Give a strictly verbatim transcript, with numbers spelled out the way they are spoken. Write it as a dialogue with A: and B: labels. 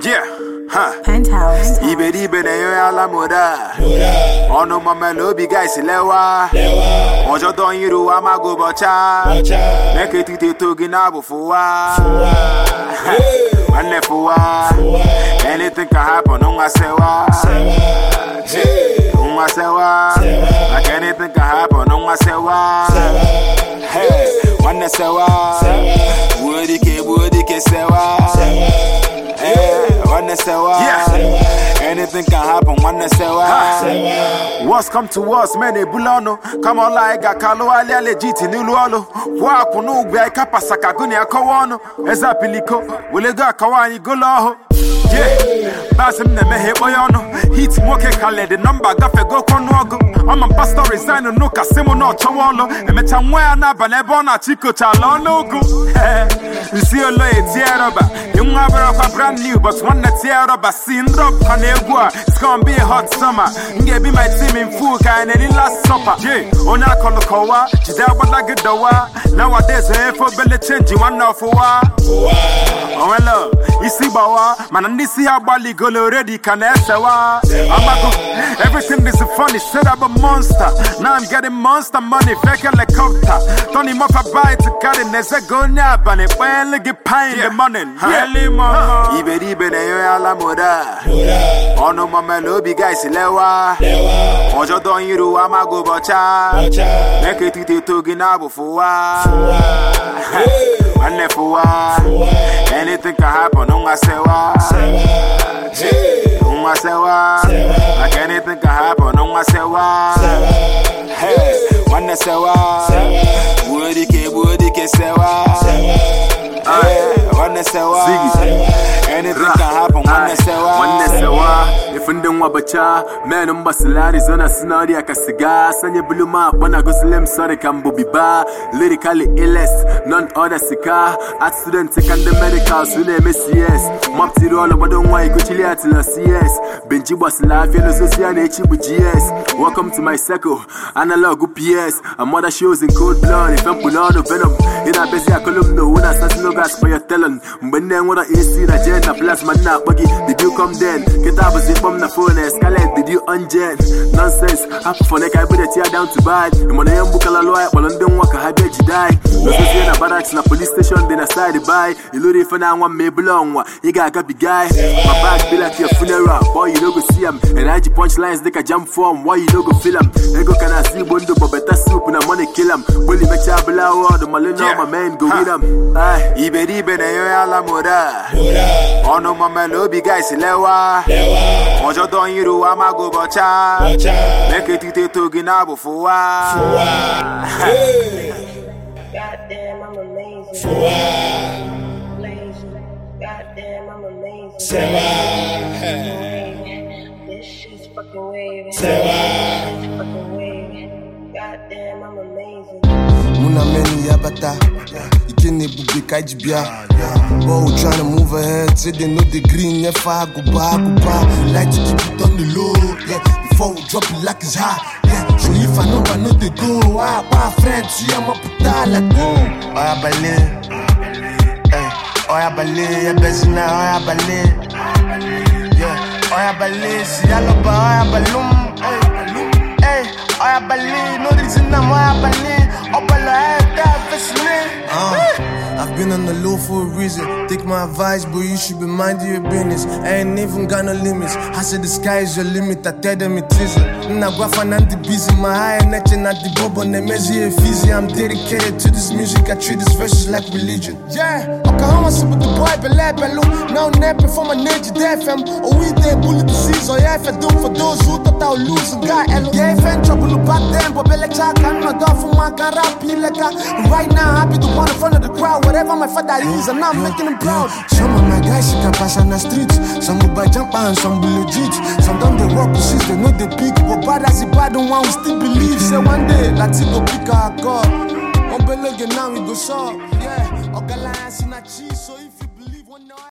A: Yeah, huh.
B: Penthouse.
A: Ibe ibe na yo ala moda. Ono mama lobi guys lewa. Ojo don yiru amago bocha. Make it to to gina bufuwa. Wane fuwa. Anything can happen on wasewa. On wasewa. Like anything can happen on wasewa. Hey, wane sewa. Woody ke woody ke sewa. Yeah. Anything can happen when they say wow. What's come to us, man? Bulano. Come on, like a calo alia legit in Ulualo. Wakunu, be a capasaka gunia kawano. Eza piliko, will it go kawani gulaho? Yeah, that's him, the Meheboyano. Heat moke kale, the number gafe go konogo. I'm a pastor resign no casimo no chawolo. And metamwa na banebona chico chalono go. You see a lawyer, Tierra. You have a brand new, but one that Tierra, sin drop on it's gonna be a hot summer. Get be my team in full kind of last supper. Yeah, on a colocoa, Jidaba like a doa. Nowadays, I for belly change you one of a oh, hello, you see, Bawa, man, and this see how Bali go already can answer. Everything is funny, set up a monster. Now I'm getting monster money, fake helicopter. Tony Moffa buy to carry Nessa go nap and it finally get pine the money. Really, mama. Ibe ibe na yo ala moda. Ono mama lobi guys lewa. Ojo don yiru amago bocha. Make it to to gina bufuwa. Wane fuwa. Anything can happen on wasewa. On wasewa. Like anything can happen on wasewa. Hey, wane sewa. Woody ke woody ke sewa. Wane sewa. Anything can happen wane sewa.
C: Wane sewa. Ifundin wabacha. Men um basilari zona sinari akasiga. Sanye buluma bana guslim sorry kambo biba. Lyrically illest, none other sika. At student take the medical sune M C S. Map tiro all about don't why kuchili at la C S. Benji boss life yellow social nature with G S. Welcome to my circle, analog P S. I'm mother shows in cold blood. If I'm pull on venom, in a busy column no one assassin no gas for your talent. When then what I see that jet a plasma na buggy. Did you come then? Get up as if from the phone escalate. Did you unjet? Nonsense. Happy for neck I put a tear down to bad. I'm on a young book a lawyer, but on don't walk a high bed you die. No see na barracks na police station then I started by. You load it for now one may belong. You got a big guy. My bag be like your funeral. Boy you don't go see him. And I punch lines they can jump for him. Why you don't go feel him? They go can I see Bondo but better soup and I money kill him. Will you make your blow the malina my man go with him. Aye.
A: Ibe ibe na yo ala moda. Ono mama lobi guys lewa. Ojo don yiru amago bocha. Make it to to gina bufuwa.
D: Goddamn, I'm amazing. Blazing. Goddamn, I'm amazing. This shit's fucking waving. This shit's fucking waving. Goddamn, I'm amazing.
E: Muna many yabata. Ikene bube kajibia. Oh, trying to move ahead. Say they know the green. Yeah, fire go by, go by. Like to keep it on the low. Yeah, before we drop it like it's high. Yeah, so if I know I know they go. Ah, my friends, yeah, I'm a puta like boom. Oya balé, hey, oya balé, yeah, bezina, oya balé, yeah, oya balé, si aloba, oya balum, hey, hey, oya balé, no reason I'm oya balé, opala, hey, that fascinating. I've been on the low for a reason. Take my advice, but you should be minding your business. I ain't even got no limits. I said the sky is your limit. I tell them it isn't. Now go find the busy. My high and at the bob on the messy and fizzy. I'm dedicated to this music. I treat this verses like religion. Yeah, okay, I'm a with the boy, but let me look. Now napping for my nature, death fam. Oh, we did bullet disease. Oh, yeah, if I do for those who thought I would lose a guy. Yeah, if I trouble about them, but Bella Chak, I'm not done for my car. Right now, happy to one in front of the crowd. Whatever my father is, and I'm making him proud. Some of my guys, she can pass on the streets. Some go by jump and some be legit. Some don't they walk the streets, they know they pick. But bad as the bad one, we still believe. Say one day, let's go pick our God. One below now we go short. Yeah, Ogalaya, Sinachi, so if